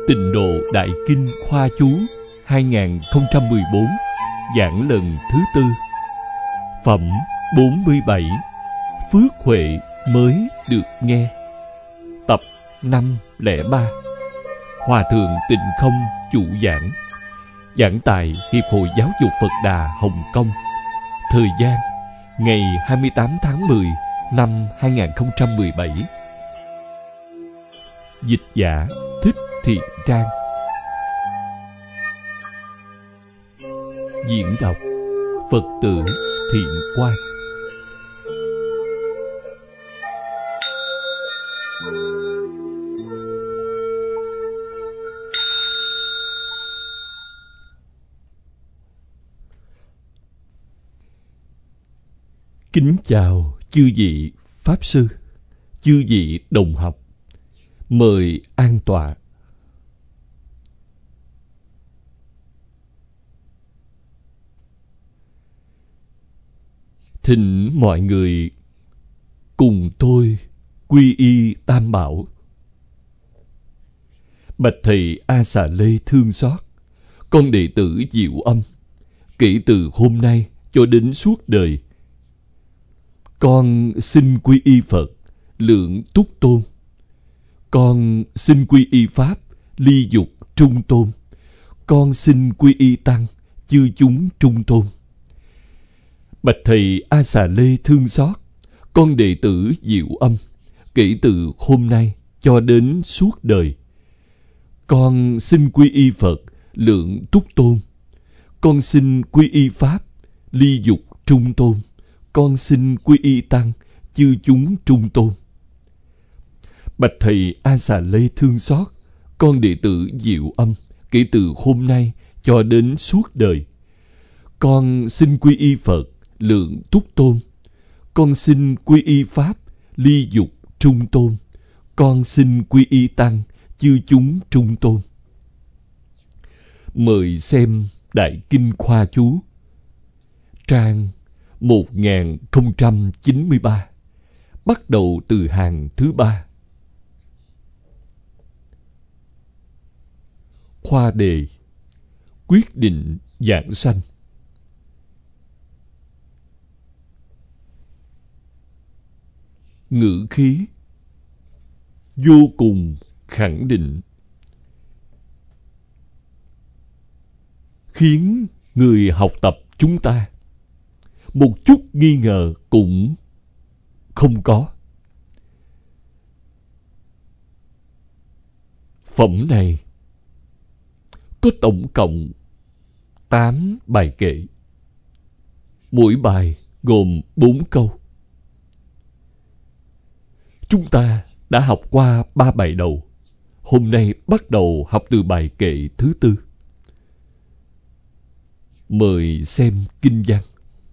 Tịnh Độ Đại Kinh Khoa Chú 2014, giảng lần thứ tư. Phẩm 47, Phước Huệ mới được nghe. Tập 503. Hòa Thượng Tịnh Không chủ giảng. Giảng tại Hiệp hội Giáo dục Phật Đà Hồng Kông. Thời gian ngày 28 tháng 10 năm 2017. Dịch giả Thích Thiện Trang. Diễn đọc Phật tử Thiện Quang. Kính chào chư vị Pháp Sư, chư vị đồng học. Mời an tọa. Thỉnh mọi người cùng tôi quy y Tam Bảo. Bạch thầy A Xà Lê thương xót, con đệ tử Diệu Âm, kể từ hôm nay cho đến suốt đời, con xin quy y Phật, Lượng Túc Tôn. Con xin quy y Pháp, Ly Dục Trung Tôn. Con xin quy y Tăng, chư chúng Trung Tôn. Bạch thầy A Xà Lê thương xót, con đệ tử Diệu Âm, kể từ hôm nay cho đến suốt đời, con xin quy y Phật, Lượng Túc Tôn. Con xin quy y Pháp, Ly Dục Trung Tôn. Con xin quy y Tăng, chư chúng Trung Tôn. Bạch thầy A Xà Lê thương xót, con đệ tử Diệu Âm, kể từ hôm nay cho đến suốt đời, con xin quy y Phật, Lượng Túc Tôn. Con xin quy y Pháp, Ly Dục Trung Tôn. Con xin quy y Tăng, chư chúng Trung Tôn. Mời xem Đại Kinh Khoa Chú, trang 1093, bắt đầu từ hàng thứ 3. Khoa đề: quyết định giảng sanh. Ngữ khí vô cùng khẳng định, khiến người học tập chúng ta một chút nghi ngờ cũng không có. Phẩm này có tổng cộng 8 bài kệ. Mỗi bài gồm 4 câu. Chúng ta đã học qua 3 bài đầu. Hôm nay bắt đầu học từ bài kệ thứ 4. Mời xem kinh văn.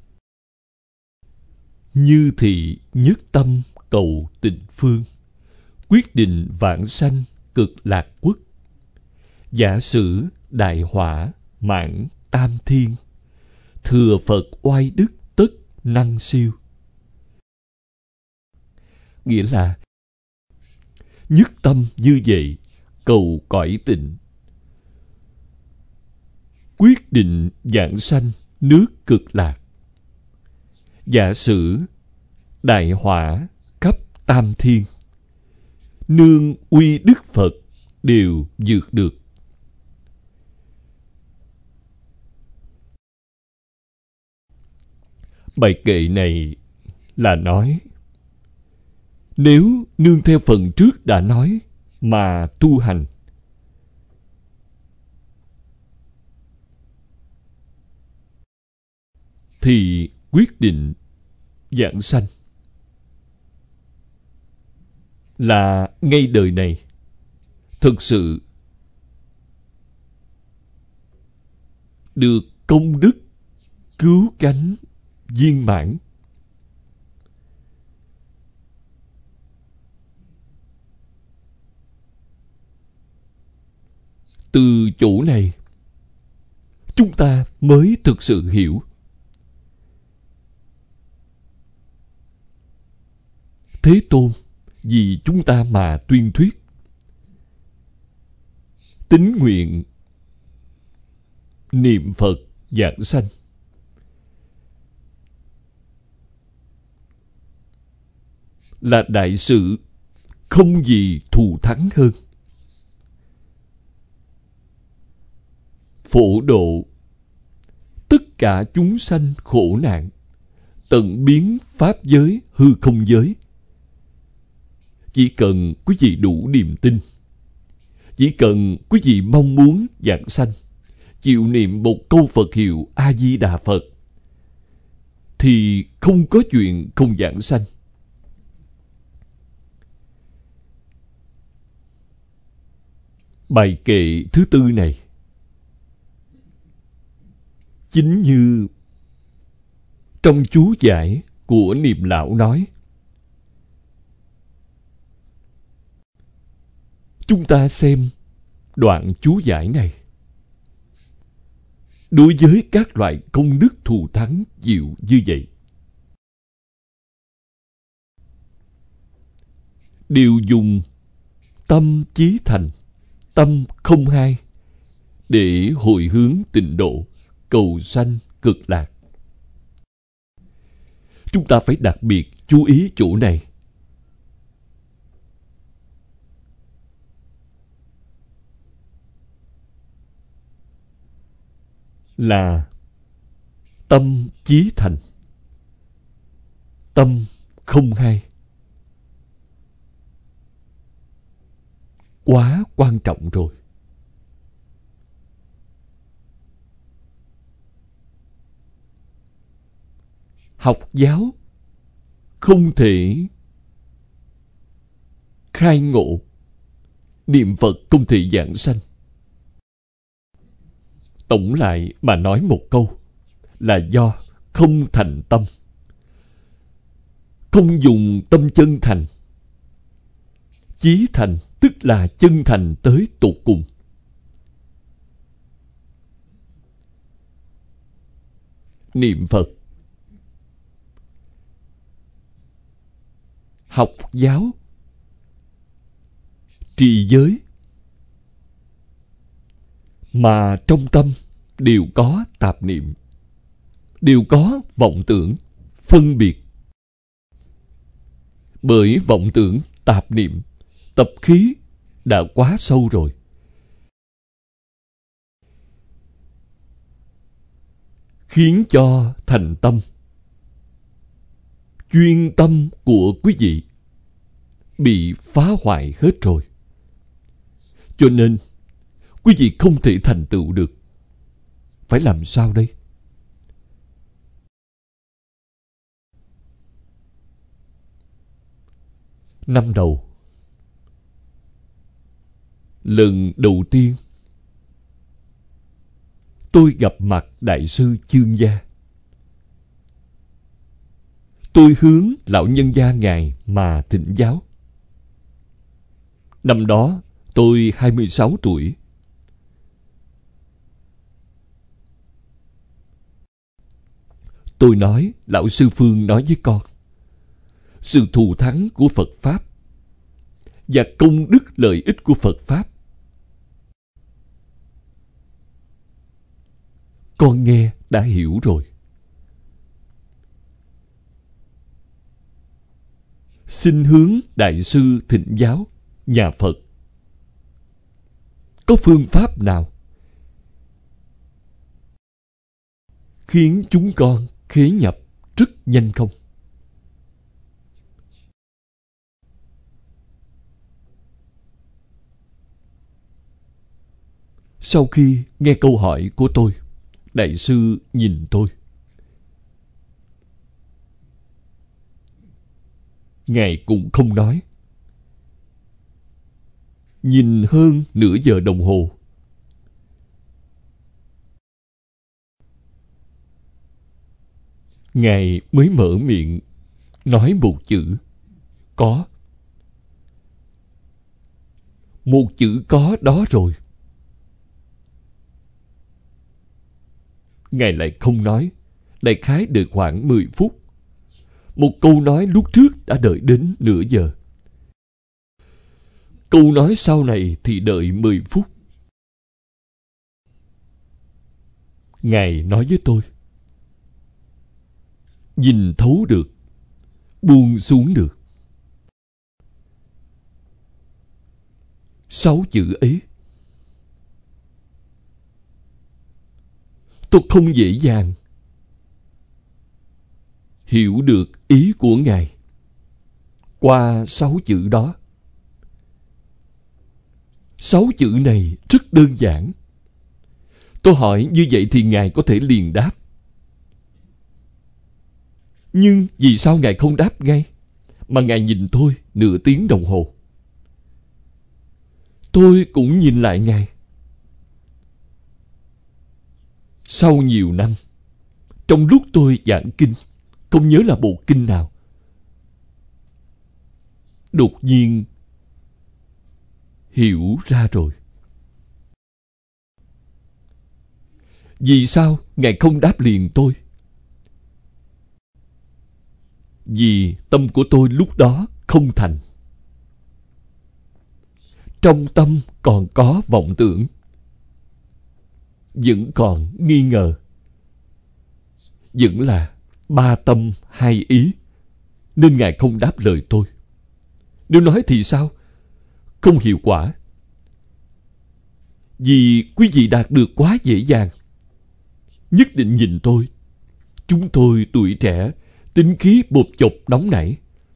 Như thị nhất tâm cầu tịnh phương, quyết định vãng sanh cực lạc quốc. Giả sử đại hỏa mãn tam thiên, thừa Phật oai đức tất năng siêu. Nghĩa là nhất tâm như vậy cầu cõi tịnh, quyết định vãng sanh nước cực lạc. Giả sử đại hỏa khắp tam thiên, nương uy đức Phật đều vượt được. Bài kệ này là nói, nếu nương theo phần trước đã nói mà tu hành, thì quyết định vãng sanh là ngay đời này thực sự được công đức cứu cánh viên mãn. Từ chỗ này chúng ta mới thực sự hiểu Thế Tôn vì chúng ta mà tuyên thuyết. tín nguyện niệm Phật giảng sanh. Là đại sự không gì thù thắng hơn. Phổ độ tất cả chúng sanh khổ nạn, tận biến pháp giới hư không giới. Chỉ cần quý vị đủ niềm tin, chỉ cần quý vị mong muốn giảng sanh, chịu niệm một câu Phật hiệu A Di Đà Phật, thì không có chuyện không giảng sanh. Bài kệ thứ tư này chính như trong chú giải của Niệm Lão nói. Chúng ta xem đoạn chú giải này. Đối với các loại công đức thù thắng diệu như vậy, đều dùng tâm chí thành, tâm không hai để hồi hướng tịnh độ, cầu sanh cực lạc. Chúng ta phải đặc biệt chú ý chỗ này. Là tâm chí thành, tâm không hai. Quá quan trọng rồi. Học giáo không thể khai ngộ, niệm Phật không thể giảng sanh. Tổng lại mà nói một câu là do không thành tâm, không dùng tâm chân thành. Chí thành tức là chân thành tới tột cùng. Niệm Phật, học giáo, trì giới, mà trong tâm đều có tạp niệm, đều có vọng tưởng, phân biệt. Bởi vọng tưởng, tạp niệm, tập khí đã quá sâu rồi. Khiến cho thành tâm, chuyên tâm của quý vị bị phá hoại hết rồi. Cho nên quý vị không thể thành tựu được. Phải làm sao đây? Năm đầu, lần đầu tiên tôi gặp mặt Đại sư Chương Gia. Tôi hướng lão nhân gia Ngài mà thỉnh giáo. Năm đó tôi 26 tuổi. Tôi nói, lão sư Phương nói với con, sự thù thắng của Phật Pháp và công đức lợi ích của Phật Pháp, con nghe đã hiểu rồi. Xin hướng Đại sư thỉnh giáo nhà Phật. Có phương pháp nào khiến chúng con khế nhập rất nhanh không? Sau khi nghe câu hỏi của tôi, Đại sư nhìn tôi. Ngài cũng không nói. Nhìn hơn nửa giờ đồng hồ. Ngài mới mở miệng nói một chữ có. Một chữ có đó rồi. Ngài lại không nói. Đại khái đợi khoảng 10 phút. Một câu nói lúc trước đã đợi đến nửa giờ. Câu nói sau này thì đợi 10 phút. Ngài nói với tôi, nhìn thấu được, buông xuống được. 6 chữ ấy tôi không dễ dàng hiểu được ý của Ngài qua 6 chữ đó. 6 chữ này rất đơn giản. Tôi hỏi như vậy thì Ngài có thể liền đáp. Nhưng vì sao Ngài không đáp ngay, mà Ngài nhìn tôi nửa tiếng đồng hồ? Tôi cũng nhìn lại Ngài. Sau nhiều năm, trong lúc tôi giảng kinh, không nhớ là bộ kinh nào, đột nhiên hiểu ra rồi. Vì sao Ngài không đáp liền tôi? Vì tâm của tôi lúc đó không thành. Trong tâm còn có vọng tưởng, vẫn còn nghi ngờ, vẫn là 3 tâm 2 ý, nên Ngài không đáp lời tôi. Nếu nói thì sao? Không hiệu quả. Vì quý vị đạt được quá dễ dàng. Nhất định nhìn tôi. Chúng tôi tuổi trẻ, tính khí bột chộp nóng nảy.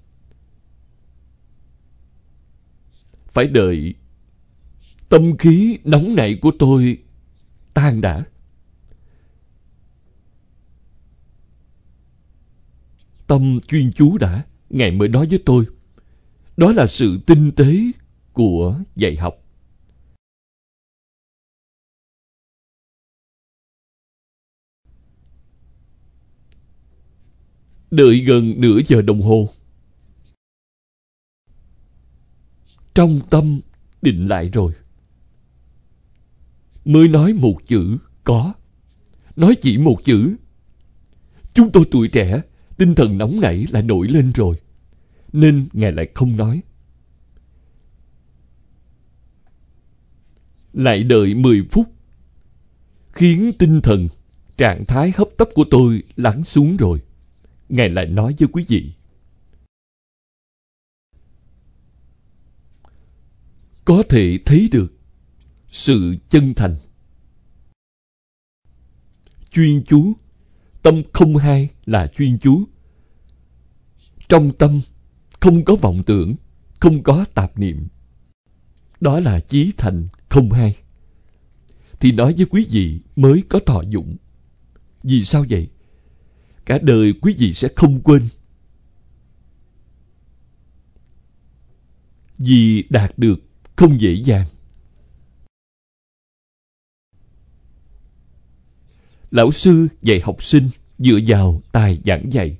Phải đợi tâm khí nóng nảy của tôi tan đã. Tâm chuyên chú đã, Ngài mới nói với tôi. Đó là sự tinh tế của dạy học. Đợi gần nửa giờ đồng hồ. Trong tâm định lại rồi. Mới nói một chữ có. Nói chỉ một chữ. Chúng tôi tuổi trẻ, tinh thần nóng nảy lại nổi lên rồi. Nên Ngài lại không nói. Lại đợi 10 phút. Khiến tinh thần, trạng thái hấp tấp của tôi lắng xuống rồi. Ngài lại nói với quý vị. Có thể thấy được sự chân thành. Chuyên chú. Tâm không hai là chuyên chú. Trong tâm không có vọng tưởng, không có tạp niệm. Đó là chí thành không hai. Thì nói với quý vị mới có thọ dụng. Vì sao vậy? Cả đời quý vị sẽ không quên. Vì đạt được không dễ dàng. Lão sư dạy học sinh dựa vào tài giảng dạy.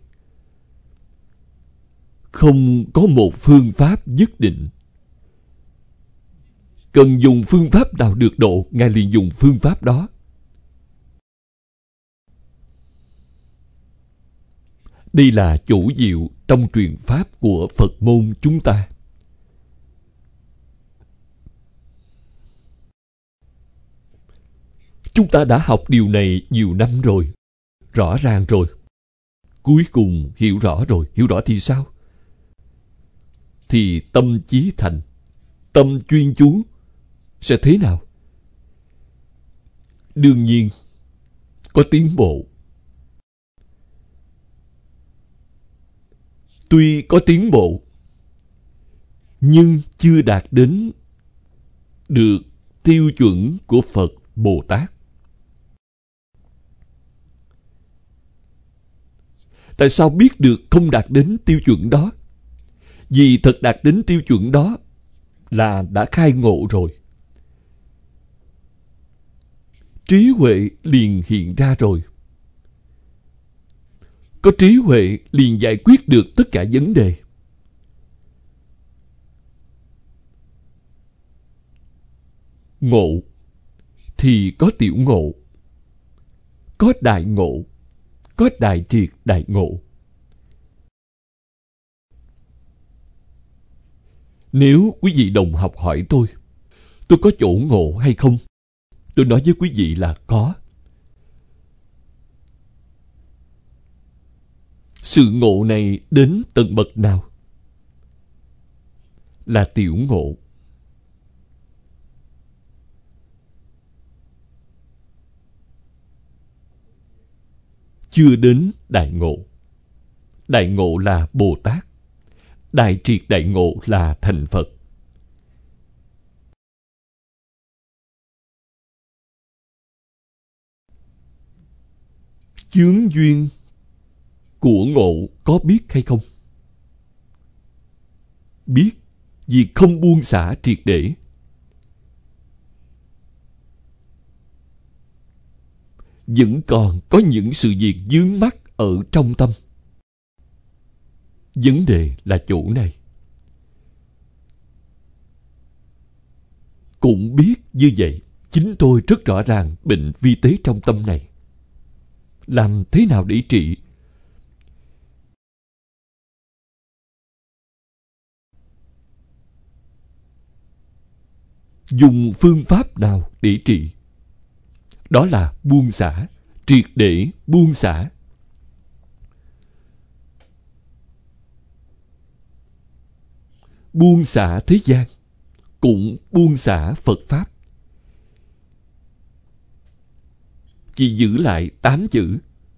Không có một phương pháp nhất định. Cần dùng phương pháp nào được độ, Ngài liền dùng phương pháp đó. Đây là chủ diệu trong truyền pháp của Phật môn chúng ta. Chúng ta đã học điều này nhiều năm rồi, rõ ràng rồi. Cuối cùng hiểu rõ rồi. Hiểu rõ thì sao? Thì tâm chí thành, tâm chuyên chú sẽ thế nào? Đương nhiên có tiến bộ. Tuy có tiến bộ, nhưng chưa đạt đến được tiêu chuẩn của Phật Bồ Tát. Tại sao biết được không đạt đến tiêu chuẩn đó? Vì thật đạt đến tiêu chuẩn đó là đã khai ngộ rồi. Trí huệ liền hiện ra rồi. Có trí huệ liền giải quyết được tất cả vấn đề. Ngộ thì có tiểu ngộ, có đại ngộ, có đại triệt đại ngộ. Nếu quý vị đồng học hỏi tôi có chỗ ngộ hay không? Tôi nói với quý vị là có. Sự ngộ này đến tầng bậc nào? Là tiểu ngộ. Chưa đến đại ngộ. Đại ngộ là Bồ Tát. Đại triệt đại ngộ là thành Phật. Chướng duyên của ngộ có biết hay không? Biết, vì không buông xả triệt để. Vẫn còn có những sự việc vướng mắc ở trong tâm. Vấn đề là chỗ này. Cũng biết như vậy, chính tôi rất rõ ràng bệnh vi tế trong tâm này. Làm thế nào để trị? Dùng phương pháp nào để trị? Đó là buông xả, triệt để buông xả. Buông xả thế gian, cũng buông xả Phật Pháp. Chỉ giữ lại 8 chữ.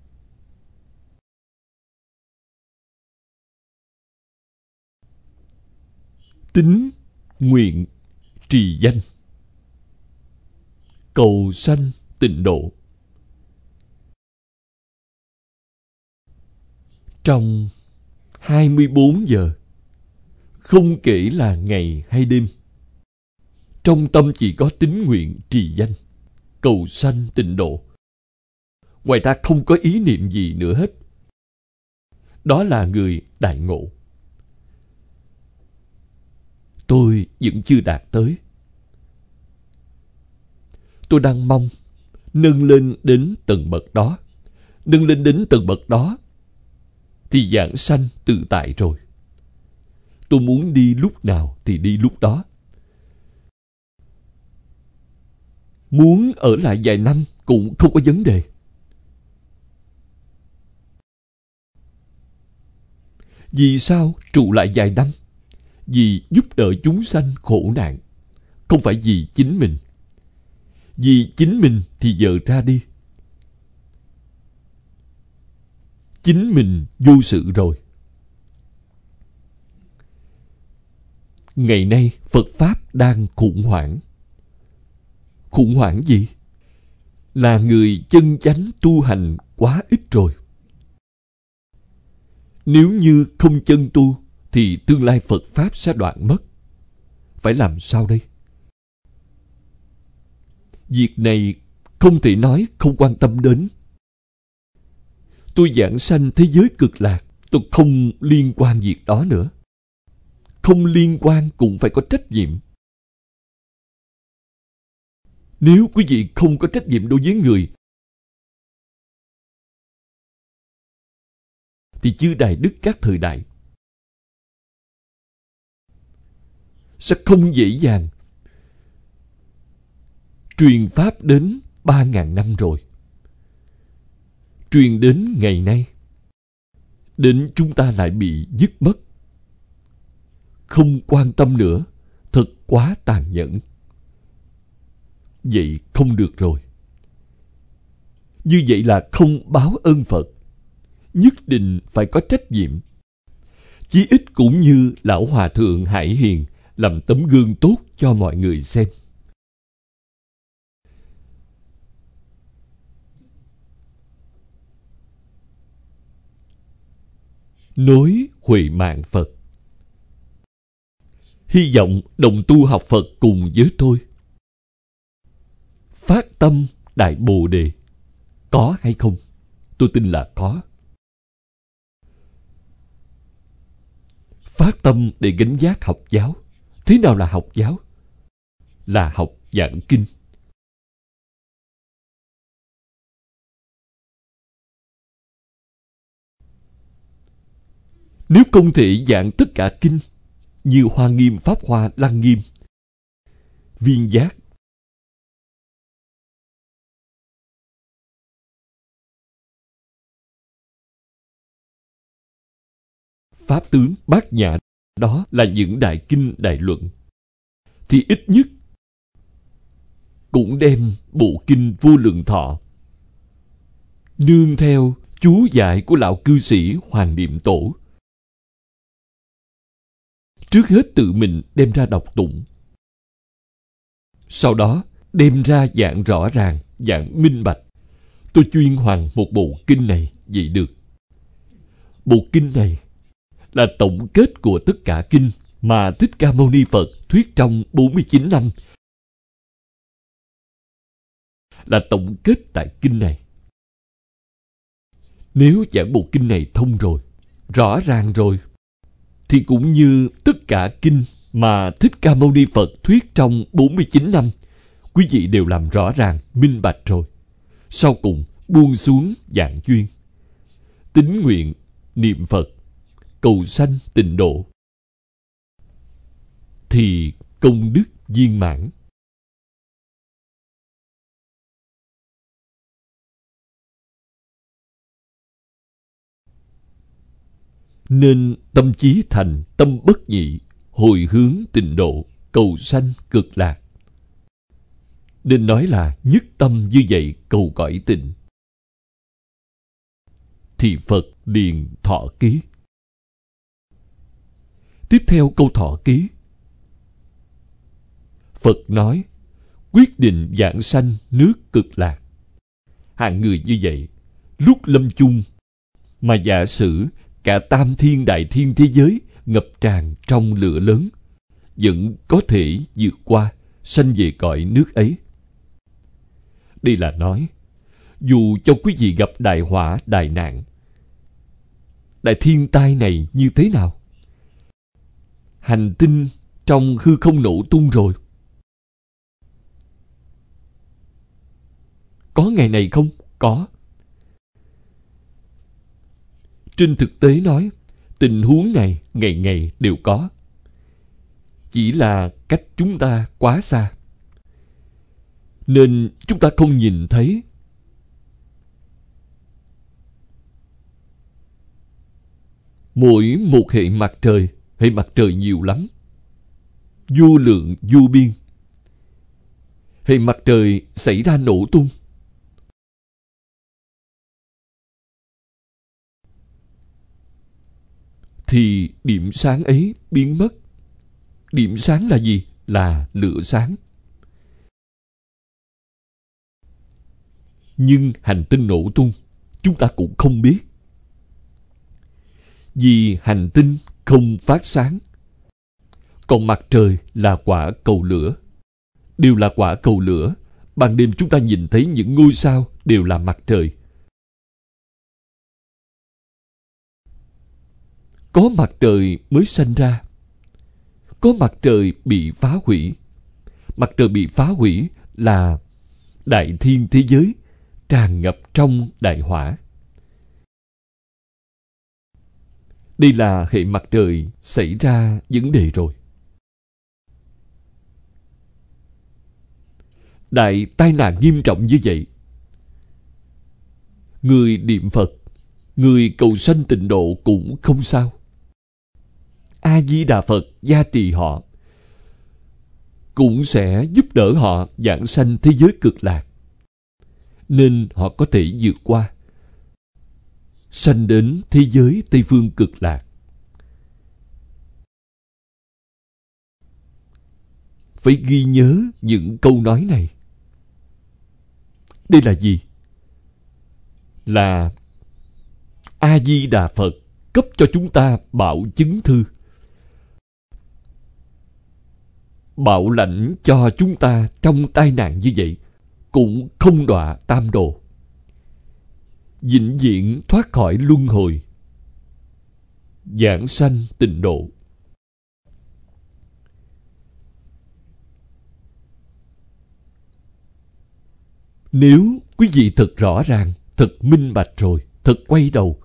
Tín, nguyện, trì danh. Cầu sanh tịnh độ. Trong 24 giờ, không kể là ngày hay đêm, trong tâm chỉ có tín nguyện trì danh, cầu sanh tịnh độ. Ngoài ra không có ý niệm gì nữa hết. Đó là người đại ngộ. Tôi vẫn chưa đạt tới. Tôi đang mong nâng lên đến tầng bậc đó. Nâng lên đến tầng bậc đó thì giảng sanh tự tại rồi. Tôi muốn đi lúc nào thì đi lúc đó. Muốn ở lại vài năm cũng không có vấn đề. Vì sao trụ lại vài năm? Vì giúp đỡ chúng sanh khổ nạn, không phải vì chính mình. Vì chính mình thì giờ ra đi. Chính mình vô sự rồi. Ngày nay Phật Pháp đang khủng hoảng. Khủng hoảng gì? Là người chân chánh tu hành quá ít rồi. Nếu như không chân tu thì tương lai Phật Pháp sẽ đoạn mất. Phải làm sao đây? Việc này không thể nói không quan tâm đến. Tôi giảng sanh thế giới cực lạc, tôi không liên quan việc đó nữa. Không liên quan cũng phải có trách nhiệm. Nếu quý vị không có trách nhiệm đối với người thì chư Đại Đức các thời đại sẽ không dễ dàng. Truyền Pháp đến 3.000 năm rồi. Truyền đến ngày nay, đến chúng ta lại bị dứt mất. Không quan tâm nữa, thật quá tàn nhẫn. Vậy không được rồi. Như vậy là không báo ơn Phật. Nhất định phải có trách nhiệm. Chí ít cũng như Lão Hòa Thượng Hải Hiền làm tấm gương tốt cho mọi người xem. Nối huệ mạng Phật. Hy vọng đồng tu học Phật cùng với tôi. Phát tâm Đại Bồ Đề có hay không? Tôi tin là có. Phát tâm để gánh vác học giáo. Thế nào là học giáo? Là học giảng kinh. Nếu không thể giảng tất cả kinh như Hoa Nghiêm, Pháp Hoa, Lăng Nghiêm, Viên Giác, pháp tướng, bát nhã, đó là những đại kinh đại luận, thì ít nhất cũng đem bộ kinh Vô Lượng Thọ nương theo chú giải của lão cư sĩ Hoàng Niệm Tổ, trước hết tự mình đem ra đọc tụng, sau đó đem ra giảng rõ ràng, giảng minh bạch. Tôi chuyên hoàn một bộ kinh này vậy được. Bộ kinh này là tổng kết của tất cả kinh mà Thích Ca Mâu Ni Phật thuyết trong 49 năm. Là tổng kết tại kinh này. Nếu giảng bộ kinh này thông rồi, rõ ràng rồi, thì cũng như tất cả kinh mà Thích Ca Mâu Ni Phật thuyết trong 49 năm, quý vị đều làm rõ ràng, minh bạch rồi. Sau cùng buông xuống dạng duyên, tín nguyện, niệm Phật, cầu sanh tịnh độ, thì công đức viên mãn. Nên tâm chí thành, tâm bất nhị, hồi hướng tịnh độ, cầu sanh cực lạc. Nên nói là nhất tâm như vậy cầu cõi tịnh, thì Phật liền thọ ký. Tiếp theo câu thọ ký, Phật nói quyết định vãng sanh nước cực lạc. Hạng người như vậy, lúc lâm chung mà giả sử cả tam thiên đại thiên thế giới ngập tràn trong lửa lớn, vẫn có thể vượt qua, sanh về cõi nước ấy. Đây là nói, dù cho quý vị gặp đại họa, đại nạn, đại thiên tai này như thế nào, hành tinh trong hư không nổ tung rồi, có ngày này không? Có. Trên thực tế nói, tình huống này ngày ngày đều có. Chỉ là cách chúng ta quá xa, nên chúng ta không nhìn thấy. Mỗi một hệ mặt trời nhiều lắm, vô lượng vô biên. Hệ mặt trời xảy ra nổ tung, thì điểm sáng ấy biến mất. Điểm sáng là gì? Là lửa sáng. Nhưng hành tinh nổ tung, chúng ta cũng không biết. Vì hành tinh không phát sáng. Còn mặt trời là quả cầu lửa. Đều là quả cầu lửa. Ban đêm chúng ta nhìn thấy những ngôi sao đều là mặt trời. Có mặt trời mới sanh ra. Có mặt trời bị phá hủy. Mặt trời bị phá hủy là đại thiên thế giới tràn ngập trong đại hỏa. Đây là hệ mặt trời xảy ra vấn đề rồi. Đại tai nạn nghiêm trọng như vậy, người niệm Phật, người cầu sanh tịnh độ cũng không sao. A-di-đà Phật gia trì họ, cũng sẽ giúp đỡ họ vãng sanh thế giới cực lạc, nên họ có thể vượt qua, sanh đến thế giới Tây Phương cực lạc. Phải ghi nhớ những câu nói này. Đây là gì? Là A-di-đà Phật cấp cho chúng ta bảo chứng thư, bảo lãnh cho chúng ta trong tai nạn như vậy cũng không đọa tam đồ, vĩnh viễn thoát khỏi luân hồi, vãng sanh tịnh độ. Nếu quý vị thật rõ ràng, thật minh bạch rồi, thật quay đầu,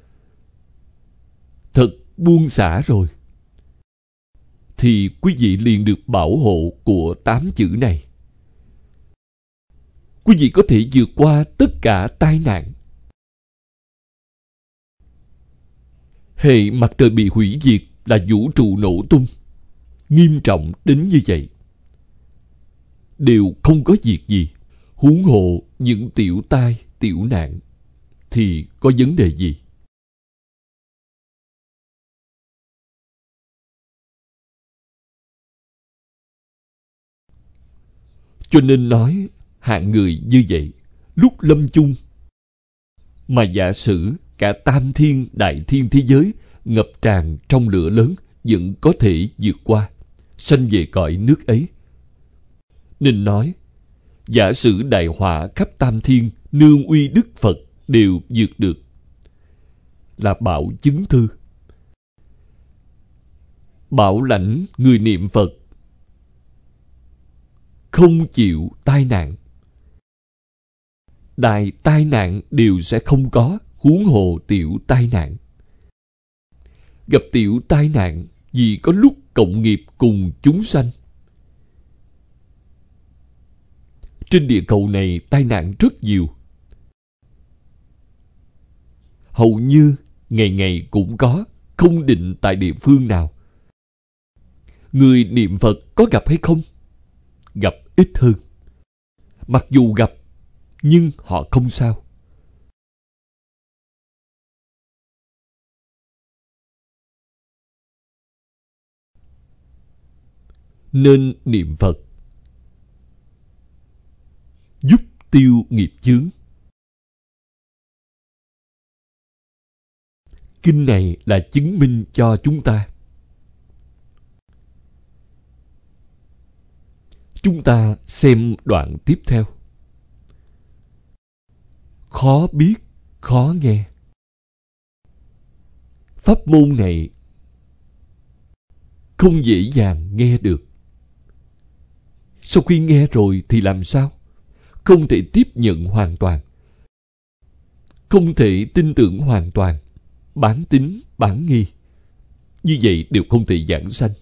thật buông xả rồi, thì quý vị liền được bảo hộ của 8 chữ này. Quý vị có thể vượt qua tất cả tai nạn. Hệ mặt trời bị hủy diệt là vũ trụ nổ tung. Nghiêm trọng đến như vậy. Đều không có việc gì. Huống hộ những tiểu tai, tiểu nạn thì có vấn đề gì? Cho nên nói hạng người như vậy, lúc lâm chung mà giả sử cả tam thiên đại thiên thế giới ngập tràn trong lửa lớn vẫn có thể vượt qua, sanh về cõi nước ấy. Nên nói, giả sử đại họa khắp tam thiên nương uy đức Phật đều vượt được, là bảo chứng thư. Bảo lãnh người niệm Phật không chịu tai nạn. Đại tai nạn đều sẽ không có, huống hồ tiểu tai nạn. Gặp tiểu tai nạn vì có lúc cộng nghiệp cùng chúng sanh. Trên địa cầu này tai nạn rất nhiều. Hầu như ngày ngày cũng có, không định tại địa phương nào. Người niệm Phật có gặp hay không? Gặp ít hơn. Mặc dù gặp, nhưng họ không sao. Nên niệm Phật giúp tiêu nghiệp chướng. Kinh này là chứng minh cho chúng ta. Chúng ta xem đoạn tiếp theo. Khó biết, khó nghe. Pháp môn này không dễ dàng nghe được. Sau khi nghe rồi thì làm sao? Không thể tiếp nhận hoàn toàn. Không thể tin tưởng hoàn toàn. Bán tín, bán nghi. Như vậy đều không thể giảng sanh.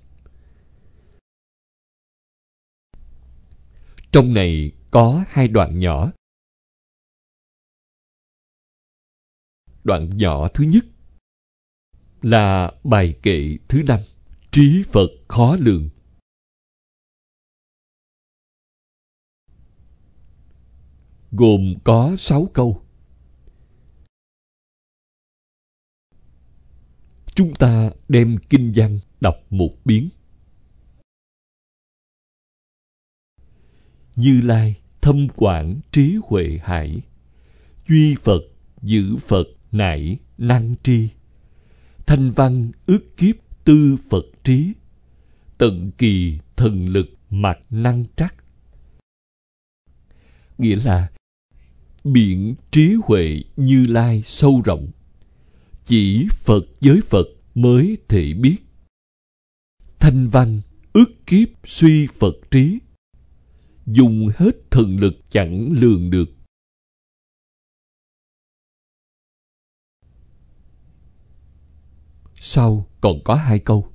Trong này có hai đoạn nhỏ. Đoạn nhỏ thứ nhất là bài kệ thứ 5, trí Phật khó lường. Gồm có 6 câu. Chúng ta đem kinh văn đọc một biến. Như Lai thâm quảng trí huệ hải, duy Phật giữ Phật nải năng tri, thanh văn ước kiếp tư Phật trí, tận kỳ thần lực mặc năng trắc. Nghĩa là biển trí huệ Như Lai sâu rộng, chỉ Phật với Phật mới thể biết. Thanh văn ước kiếp suy Phật trí, dùng hết thần lực chẳng lường được. Sau còn có 2 câu.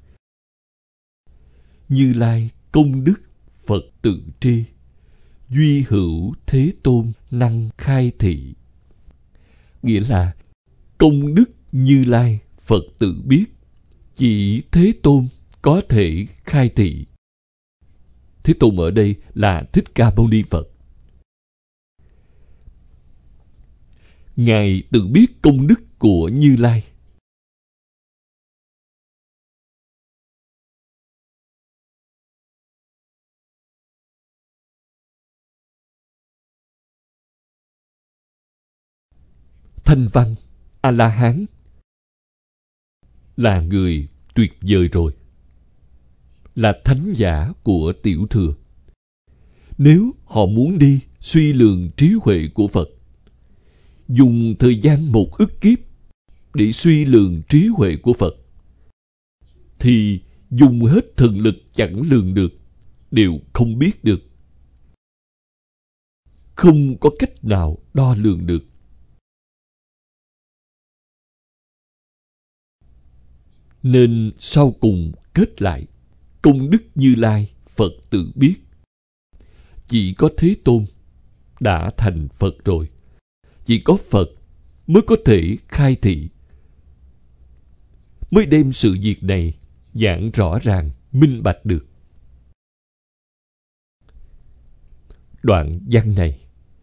Như Lai công đức Phật tự tri, duy hữu Thế Tôn năng khai thị. Nghĩa là công đức Như Lai Phật tự biết, chỉ Thế Tôn có thể khai thị. Thế Tôn ở đây là Thích Ca Mâu Ni Phật. Ngài tự biết công đức của Như Lai. Thanh văn A-la-hán là người tuyệt vời rồi, là thánh giả của tiểu thừa. Nếu họ muốn đi suy lường trí huệ của Phật, dùng thời gian 1 ức kiếp để suy lường trí huệ của Phật, thì dùng hết thần lực chẳng lường được, đều không biết được. Không có cách nào đo lường được. Nên sau cùng kết lại, công đức Như Lai Phật tự biết. Chỉ có Thế Tôn đã thành Phật rồi. Chỉ có Phật mới có thể khai thị. mới đem sự việc này giảng rõ ràng, minh bạch được. Đoạn văn này,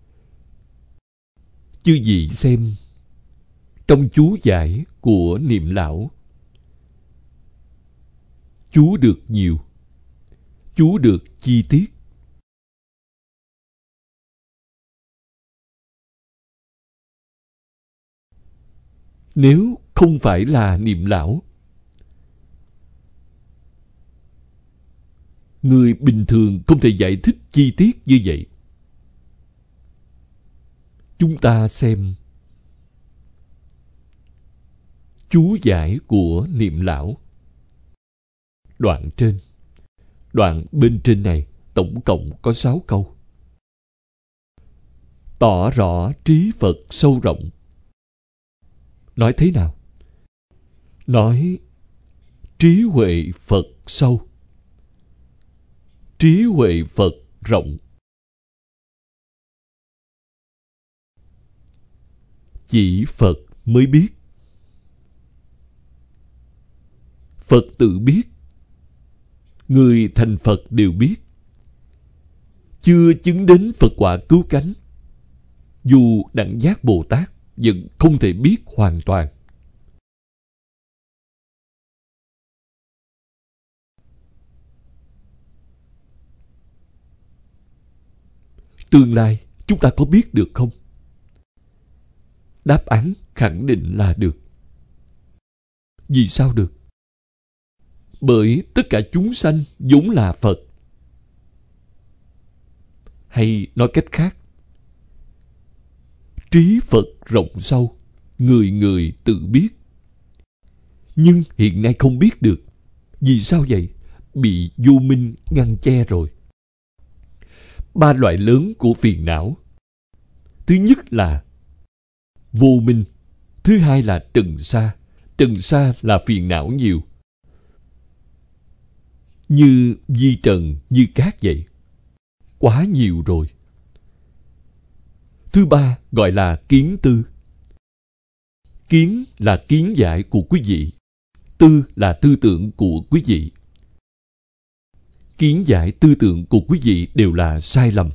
chư vị xem trong chú giải của Niệm Lão, chú được nhiều, chú được chi tiết. Nếu không phải là Niệm Lão, người bình thường không thể giải thích chi tiết như vậy. Chúng ta xem chú giải của Niệm Lão. Đoạn trên, đoạn bên trên này tổng cộng có 6 câu. Tỏ rõ trí Phật sâu rộng. Nói thế nào? Nói trí huệ Phật sâu, trí huệ Phật rộng. Chỉ Phật mới biết. Phật tự biết. Người thành Phật đều biết. Chưa chứng đến Phật quả cứu cánh, dù Đẳng Giác Bồ Tát vẫn không thể biết hoàn toàn. Tương lai chúng ta có biết được không? Đáp án khẳng định là được. Vì sao được? Bởi tất cả chúng sanh vốn là Phật. Hay nói cách khác, trí Phật rộng sâu, người người tự biết. Nhưng hiện nay không biết được. Vì sao vậy? Bị vô minh ngăn che rồi. 3 loại lớn của phiền não. Thứ nhất là vô minh. Thứ hai là trần sa. Trần sa là phiền não nhiều, như vi trần, như cát vậy. Quá nhiều rồi. Thứ ba gọi là kiến tư. Kiến là kiến giải của quý vị. Tư là tư tưởng của quý vị. Kiến giải tư tưởng của quý vị đều là sai lầm,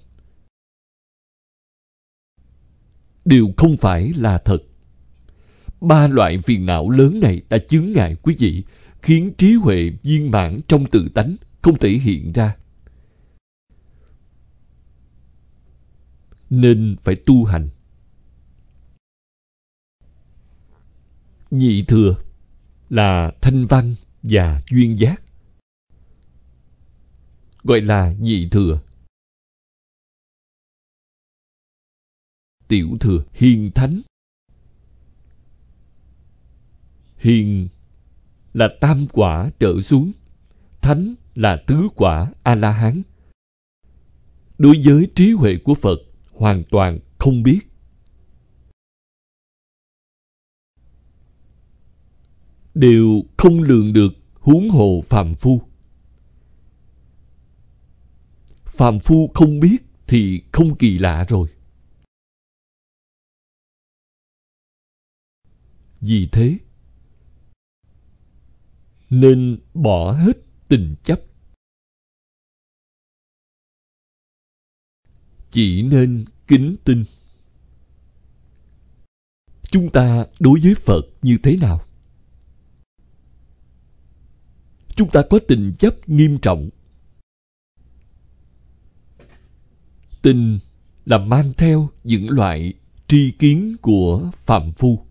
đều không phải là thật. 3 loại phiền não lớn này đã chướng ngại quý vị, khiến trí huệ viên mãn trong tự tánh không thể hiện ra. Nên phải tu hành. Nhị thừa là thanh văn và duyên giác, gọi là nhị thừa. Tiểu thừa hiền thánh. Hiền là tam quả trở xuống, thánh là tứ quả A-la-hán. Đối với trí huệ của Phật hoàn toàn không biết. Đều không lường được, huống hồ phàm phu. Phàm phu không biết thì không kỳ lạ rồi. Vì thế nên bỏ hết tình chấp, chỉ nên kính tin. Chúng ta đối với Phật như thế nào? Chúng ta có tình chấp nghiêm trọng. Tình là mang theo những loại tri kiến của phàm phu.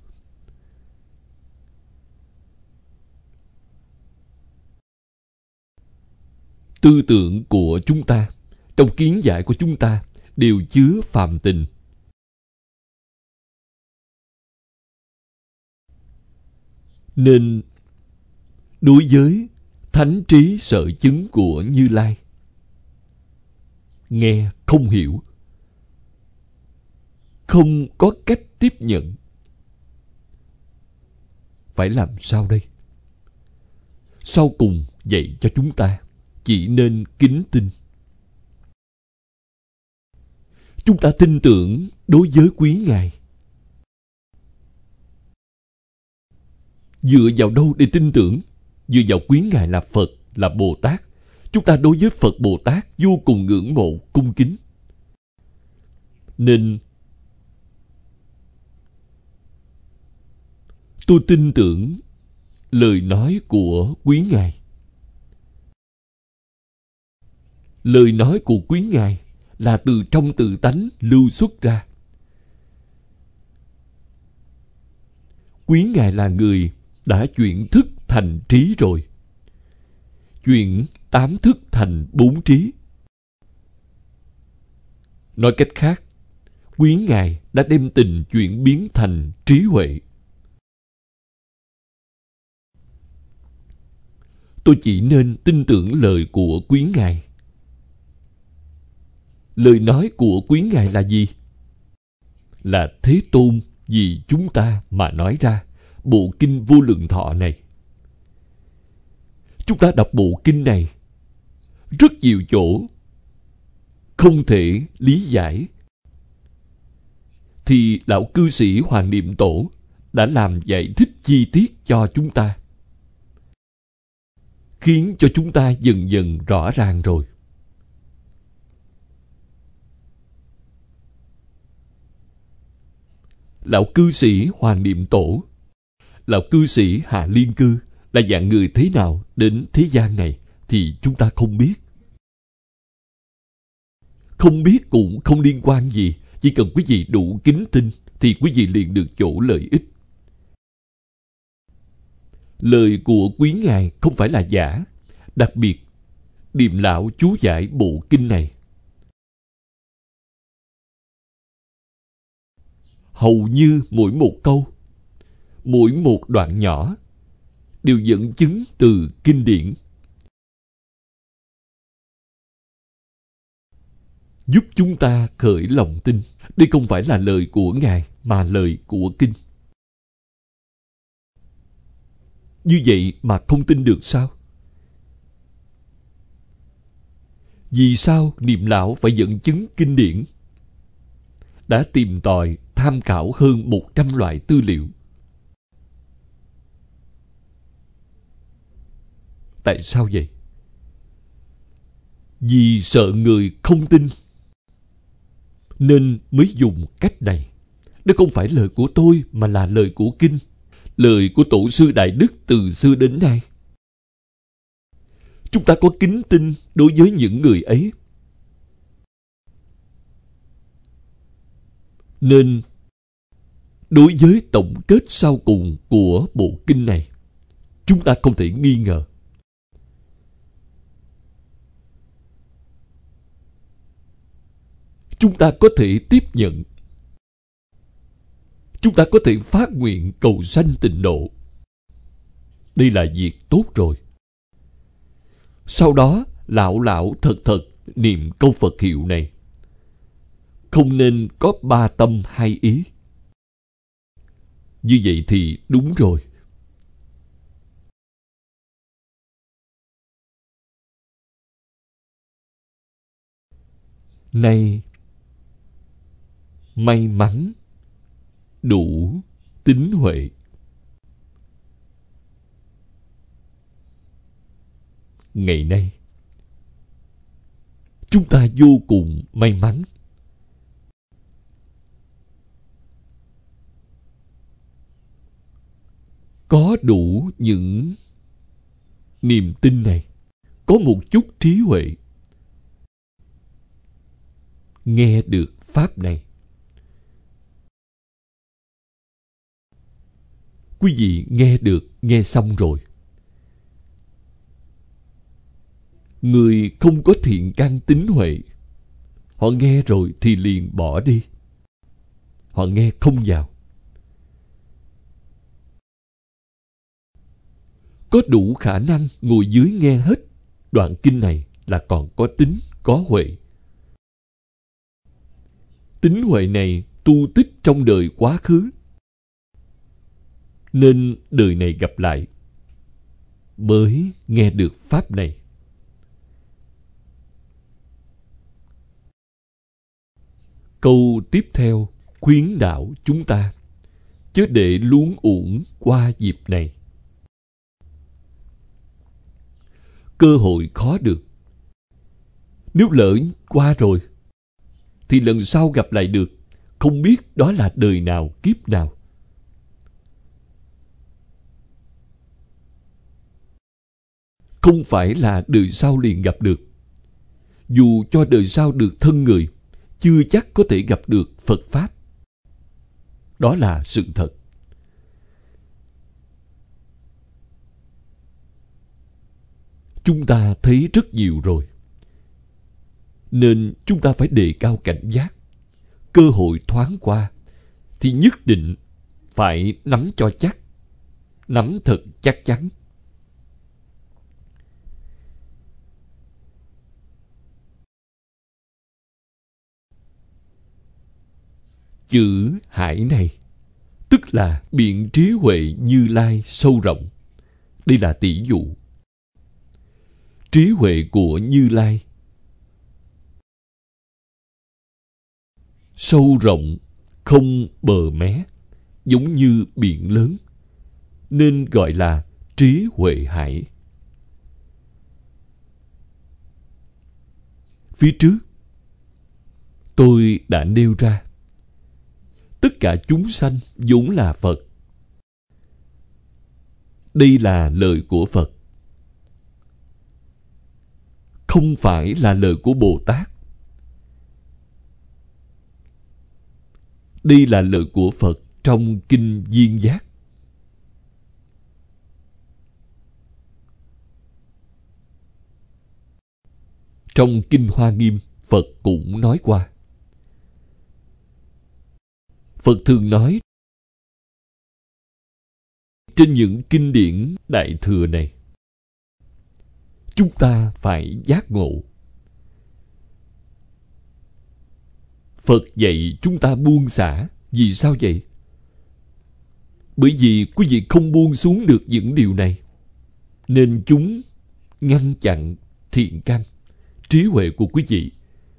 Tư tưởng của chúng ta, trong kiến giải của chúng ta đều chứa phàm tình. Nên đối với thánh trí sở chứng của Như Lai, nghe không hiểu, không có cách tiếp nhận. Phải làm sao đây? Sau cùng dạy cho chúng ta chỉ nên kính tin. Chúng ta tin tưởng đối với quý Ngài. Dựa vào đâu để tin tưởng? Dựa vào quý Ngài là Phật, là Bồ Tát. Chúng ta đối với Phật Bồ Tát vô cùng ngưỡng mộ, cung kính. Nên tôi tin tưởng lời nói của quý Ngài. Lời nói của quý Ngài là từ trong tự tánh lưu xuất ra. Quý Ngài là người đã chuyển thức thành trí rồi. Chuyển 8 thức thành 4 trí. Nói cách khác, quý Ngài đã đem tình chuyển biến thành trí huệ. Tôi chỉ nên tin tưởng lời của quý Ngài. Lời nói của quý Ngài là gì? Là Thế Tôn vì chúng ta mà nói ra bộ kinh Vô Lượng Thọ này. Chúng ta đọc bộ kinh này, rất nhiều chỗ không thể lý giải, thì lão cư sĩ Hoàng Niệm Tổ đã làm giải thích chi tiết cho chúng ta, khiến cho chúng ta dần dần rõ ràng rồi. Lão cư sĩ Hoàng Niệm Tổ, lão cư sĩ Hạ Liên Cư là dạng người thế nào đến thế gian này thì chúng ta không biết. Không biết cũng không liên quan gì. Chỉ cần quý vị đủ kính tin thì quý vị liền được chỗ lợi ích. Lời của quý Ngài không phải là giả. Đặc biệt, Điềm Lão chú giải bộ kinh này, hầu như mỗi một câu, mỗi một đoạn nhỏ đều dẫn chứng từ kinh điển, giúp chúng ta khởi lòng tin. Đây không phải là lời của Ngài, mà lời của kinh. Như vậy mà không tin được sao? Vì sao Niệm Lão phải dẫn chứng kinh điển? Đã tìm tòi, tham khảo hơn 100 loại tư liệu. Tại sao vậy? Vì sợ người không tin, nên mới dùng cách này. Đó không phải lời của tôi, mà là lời của kinh, lời của Tổ sư Đại Đức từ xưa đến nay. Chúng ta có kính tin đối với những người ấy. Nên đối với tổng kết sau cùng của bộ kinh này, chúng ta không thể nghi ngờ. Chúng ta có thể tiếp nhận. Chúng ta có thể phát nguyện cầu sanh tịnh độ. Đây là việc tốt rồi. Sau đó, lão lão thật thật niệm câu Phật hiệu này. Không nên có 3 tâm 2 ý. Như vậy thì đúng rồi. Nay, may mắn, đủ tín huệ. Ngày nay, chúng ta vô cùng may mắn. Có đủ những niềm tin này, có một chút trí huệ, nghe được pháp này. Quý vị nghe được, nghe xong rồi. Người không có thiện căn tín huệ, họ nghe rồi thì liền bỏ đi. Họ nghe không vào. Có đủ khả năng ngồi dưới nghe hết đoạn kinh này là còn có tín, có huệ. Tín huệ này tu tích trong đời quá khứ, nên đời này gặp lại mới nghe được pháp này. Câu tiếp theo khuyến đạo chúng ta, chớ để luống uổng qua dịp này. cơ hội khó được. Nếu lỡ qua rồi, thì lần sau gặp lại được, không biết đó là đời nào, kiếp nào. Không phải là đời sau liền gặp được. Dù cho đời sau được thân người, chưa chắc có thể gặp được Phật Pháp. Đó là sự thật. Chúng ta thấy rất nhiều rồi. Nên chúng ta phải đề cao cảnh giác. Cơ hội thoáng qua thì nhất định phải nắm cho chắc. Nắm thật chắc chắn. Chữ hải này, tức là biển trí huệ Như Lai sâu rộng. Đây là tỷ dụ. Trí huệ của Như Lai sâu rộng, không bờ mé, giống như biển lớn, nên gọi là trí huệ hải. Phía trước, tôi đã nêu ra, tất cả chúng sanh vốn là Phật. Đây là lời của Phật, không phải là lời của Bồ Tát. Đây là lời của Phật trong Kinh Duyên Giác. Trong Kinh Hoa Nghiêm, Phật cũng nói qua. Phật thường nói trên những kinh điển Đại Thừa này, chúng ta phải giác ngộ. Phật dạy chúng ta buông xả. Vì sao vậy? Bởi vì quý vị không buông xuống được những điều này, nên chúng ngăn chặn thiện căn, trí huệ của quý vị.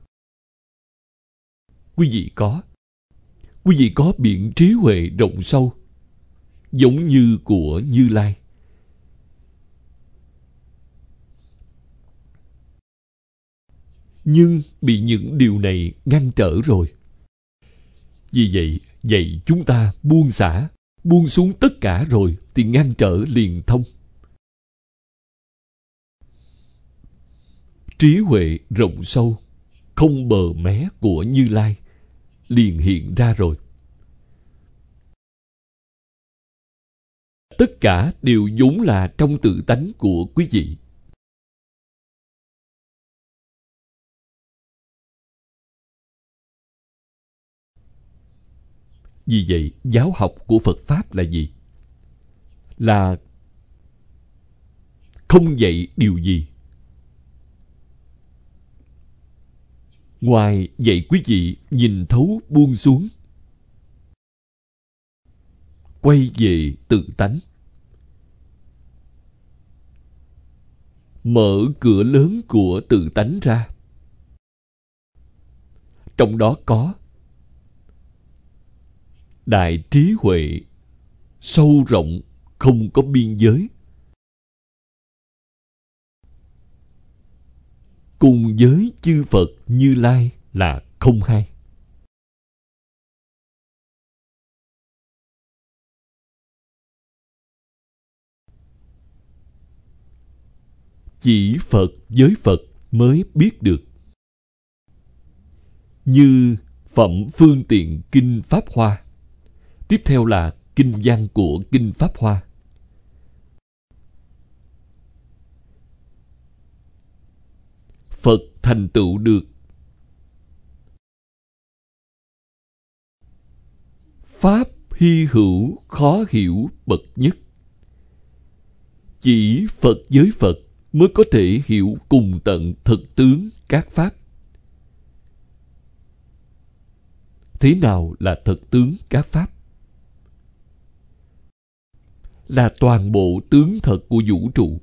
Quý vị có biển trí huệ rộng sâu, giống như của Như Lai. Nhưng bị những điều này ngăn trở rồi. Vì vậy, dạy chúng ta buông xả, buông xuống tất cả rồi thì ngăn trở liền thông. Trí huệ rộng sâu, không bờ mé của Như Lai liền hiện ra rồi. Tất cả đều vốn là trong tự tánh của quý vị. Vì vậy, giáo học của Phật Pháp là gì? Là không dạy điều gì ngoài dạy quý vị nhìn thấu buông xuống, quay về tự tánh, mở cửa lớn của tự tánh ra. Trong đó có đại trí huệ sâu rộng, không có biên giới, cùng với chư Phật Như Lai là không hai. Chỉ Phật với Phật mới biết được. Như Phẩm Phương Tiện Kinh Pháp Hoa. Tiếp theo là kinh văn của Kinh Pháp Hoa. Phật thành tựu được pháp hy hữu khó hiểu bậc nhất. Chỉ Phật với Phật mới có thể hiểu cùng tận thực tướng các pháp. Thế nào là thực tướng các pháp? Là toàn bộ tướng thật của vũ trụ.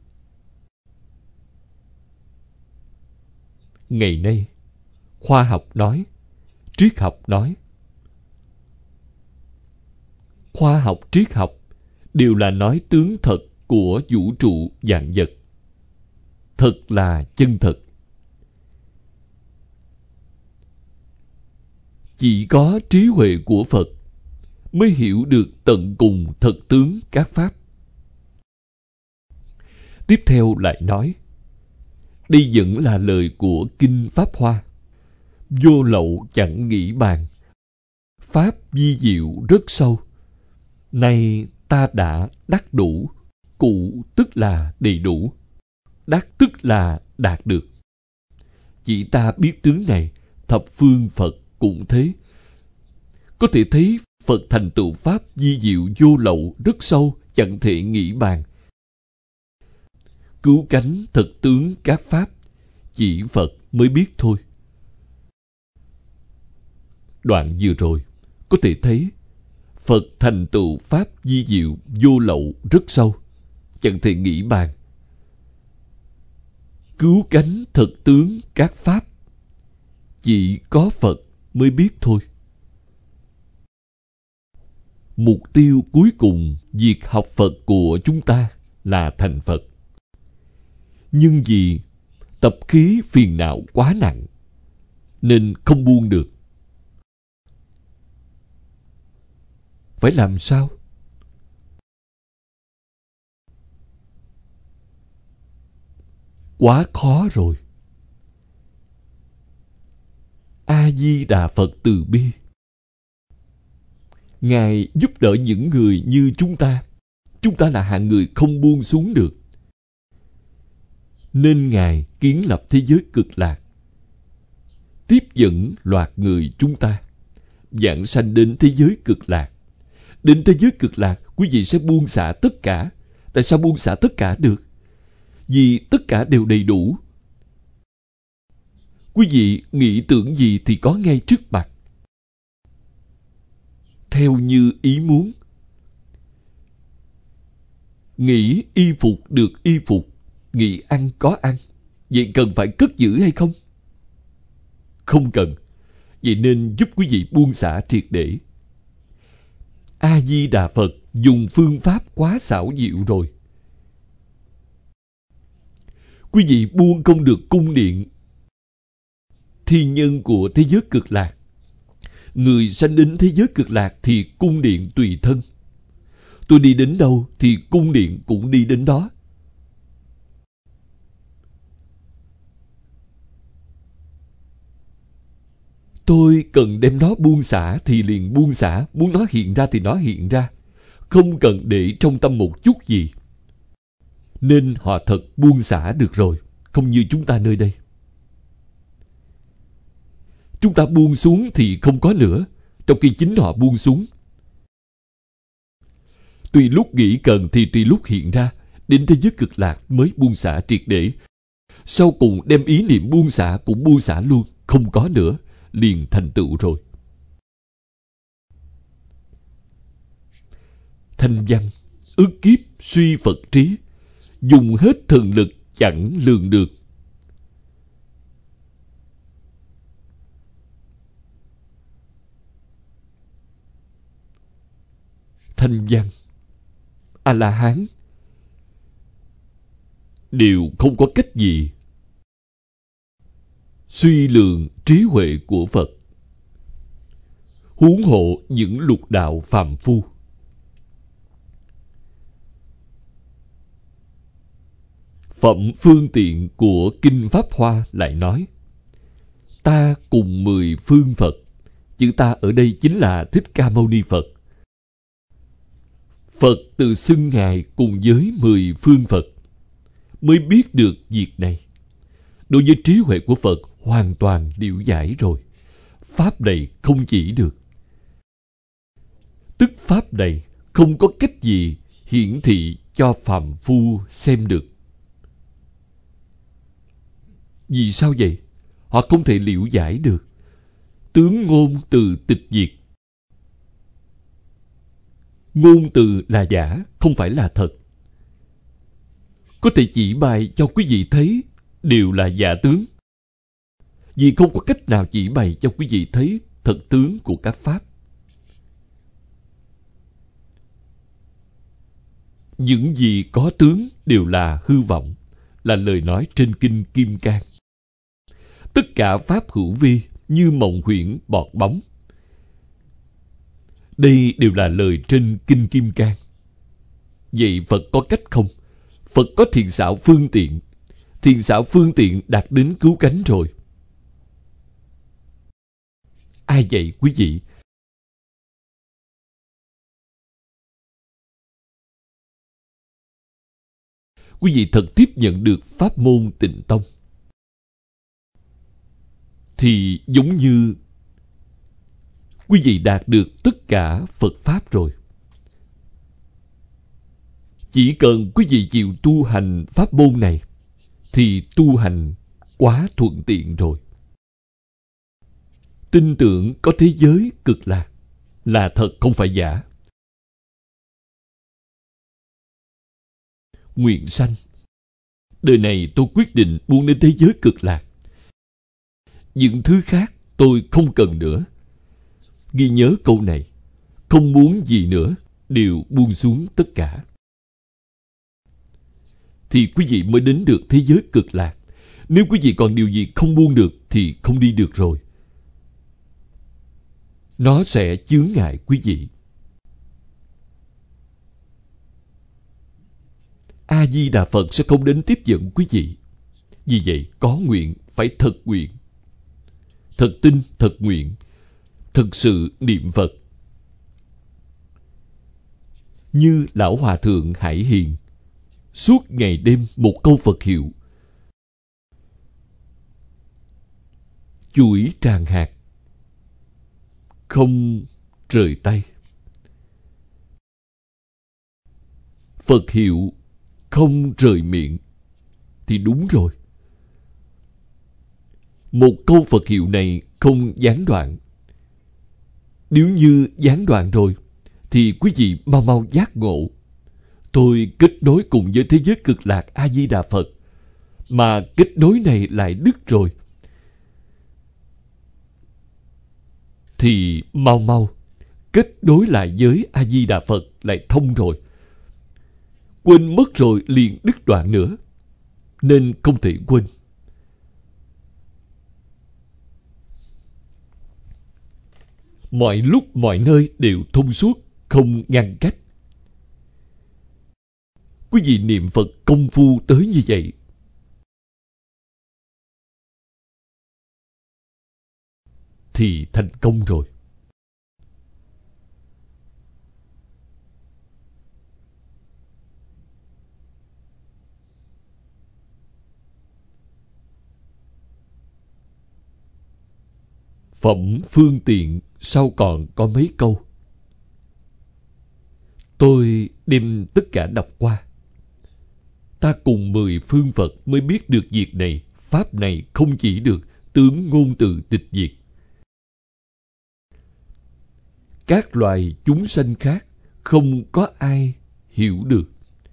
Ngày nay, khoa học nói, triết học nói. Khoa học, triết học đều là nói tướng thật của vũ trụ vạn vật. thật là chân thật. Chỉ có trí huệ của Phật mới hiểu được tận cùng thật tướng các pháp. Tiếp theo lại nói, đây vẫn là lời của Kinh Pháp Hoa: vô lậu chẳng nghĩ bàn, pháp vi diệu rất sâu. Nay ta đã đắc đủ, cụ tức là đầy đủ, đắc tức là đạt được. Chỉ ta biết tướng này, thập phương Phật cũng thế. Có thể thấy Phật thành tựu pháp vi diệu vô lậu rất sâu, chẳng thể nghĩ bàn. Cứu cánh thật tướng các pháp, chỉ Phật mới biết thôi. Đoạn vừa rồi có thể thấy Phật thành tựu pháp vi diệu vô lậu rất sâu, chẳng thể nghĩ bàn. Cứu cánh thật tướng các pháp, chỉ có Phật mới biết thôi. Mục tiêu cuối cùng việc học Phật của chúng ta là thành Phật. Nhưng vì tập khí phiền não quá nặng nên không buông được. Phải làm sao? Quá khó rồi. A Di Đà Phật từ bi, Ngài giúp đỡ những người như chúng ta. Chúng ta là hạng người không buông xuống được, nên Ngài kiến lập thế giới cực lạc, tiếp dẫn loạt người chúng ta vãng sanh đến thế giới cực lạc. Đến thế giới cực lạc, quý vị sẽ buông xả tất cả. Tại sao buông xả tất cả được? Vì tất cả đều đầy đủ. Quý vị nghĩ tưởng gì thì có ngay trước mặt, theo như ý muốn. Nghĩ y phục được y phục, nghĩ ăn có ăn. Vậy cần phải cất giữ hay không? Không cần. Vậy nên giúp quý vị buông xả triệt để. A Di Đà Phật dùng phương pháp quá xảo diệu rồi. Quý vị buông không được cung điện thi nhân của thế giới cực lạc. Người sanh đến thế giới cực lạc thì cung điện tùy thân. Tôi đi đến đâu thì cung điện cũng đi đến đó. Tôi cần đem nó buông xả thì liền buông xả, muốn nó hiện ra thì nó hiện ra, không cần để trong tâm một chút gì. Nên họ thật buông xả được rồi, không như chúng ta nơi đây. Chúng ta buông xuống thì không có nữa, trong khi chính họ buông xuống. Tùy lúc nghĩ cần thì tùy lúc hiện ra, đến thế giới cực lạc mới buông xả triệt để. Sau cùng đem ý niệm buông xả cũng buông xả luôn, không có nữa, liền thành tựu rồi. Thanh văn, ức kiếp suy Phật trí, dùng hết thần lực chẳng lường được. Thanh văn, A-la-hán đều không có cách gì suy lường trí huệ của Phật, huống hộ những lục đạo phàm phu. Phẩm phương tiện của Kinh Pháp Hoa lại nói, ta cùng 10 phương Phật. Chữ ta ở đây chính là Thích Ca Mâu Ni Phật. Phật tự xưng Ngài cùng với 10 phương Phật mới biết được việc này. Đối với trí huệ của Phật hoàn toàn liễu giải rồi. Pháp này không chỉ được. Tức Pháp này không có cách gì hiển thị cho phàm phu xem được. Vì sao vậy? Họ không thể liễu giải được. Tướng ngôn từ tịch diệt. Ngôn từ là giả, không phải là thật. Có thể chỉ bày cho quý vị thấy đều là giả tướng, vì không có cách nào chỉ bày cho quý vị thấy thật tướng của các pháp. Những gì có tướng đều là hư vọng, là lời nói trên Kinh Kim Cang. Tất cả pháp hữu vi như mộng huyễn bọt bóng. Đây đều là lời trên Kinh Kim Cang. Vậy Phật có cách không? Phật có thiện xảo phương tiện. Thiện xảo phương tiện đạt đến cứu cánh rồi. Ai vậy quý vị? Quý vị thật tiếp nhận được pháp môn Tịnh Tông thì giống như quý vị đạt được tất cả Phật Pháp rồi. Chỉ cần quý vị chịu tu hành pháp môn này thì tu hành quá thuận tiện rồi. Tin tưởng có thế giới cực lạc là thật không phải giả. Nguyện sanh, đời này tôi quyết định muốn đến thế giới cực lạc. Những thứ khác tôi không cần nữa. Ghi nhớ câu này, không muốn gì nữa, đều buông xuống tất cả. Thì quý vị mới đến được thế giới cực lạc. Nếu quý vị còn điều gì không buông được thì không đi được rồi. Nó sẽ chướng ngại quý vị. A-di-đà Phật sẽ không đến tiếp dẫn quý vị. Vì vậy, có nguyện phải thật nguyện, thật tin, thật nguyện, thực sự niệm Phật. Như Lão Hòa Thượng Hải Hiền, suốt ngày đêm một câu Phật hiệu, chuỗi tràng hạt, không rời tay. Phật hiệu không rời miệng thì đúng rồi. Một câu Phật hiệu này không gián đoạn. Nếu như gián đoạn rồi thì quý vị mau mau giác ngộ. Tôi kết nối cùng với thế giới cực lạc A-di-đà Phật, mà kết nối này lại đứt rồi thì mau mau kết nối lại với A-di-đà Phật lại thông rồi. Quên mất rồi liền đứt đoạn nữa, nên không thể quên. Mọi lúc mọi nơi đều thông suốt, không ngăn cách. Quý vị niệm Phật công phu tới như vậy thì thành công rồi. Phẩm phương tiện sau còn có mấy câu. Tôi đem tất cả đọc qua. Ta cùng 10 phương Phật mới biết được việc này. Pháp này không chỉ được tướng ngôn từ tịch diệt. Các loài chúng sanh khác không có ai hiểu được,